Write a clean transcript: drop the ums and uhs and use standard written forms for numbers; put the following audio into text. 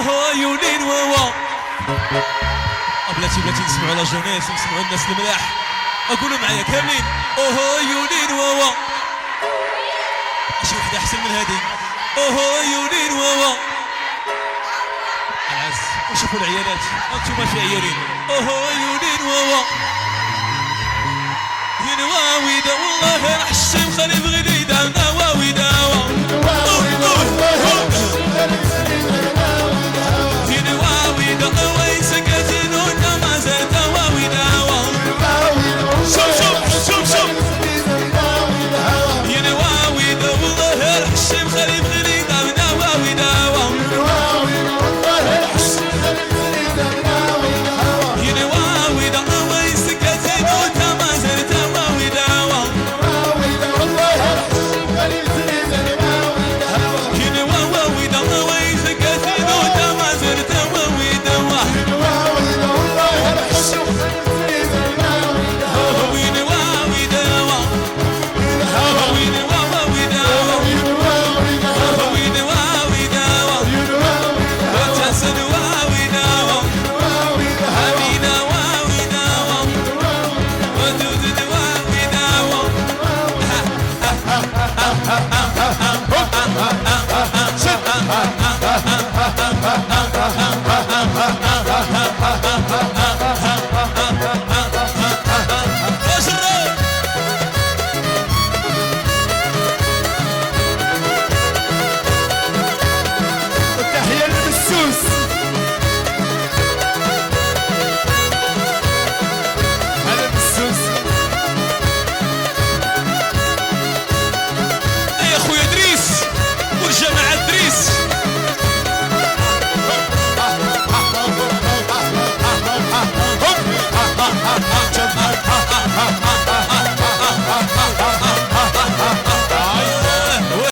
اوه يولين واوا. بلاتي نسمعوا لا جونيس ونسمعوا الناس الملاح. اقولوا معايا كاملين اوه يولين واوا. شي وحده احسن من هذه اوه يولين واوا. العز وشوفوا العيالات انتم في عيالين اوه يولين واوا. ينواويدا والله راح الشيم خليف غديدا نواويدا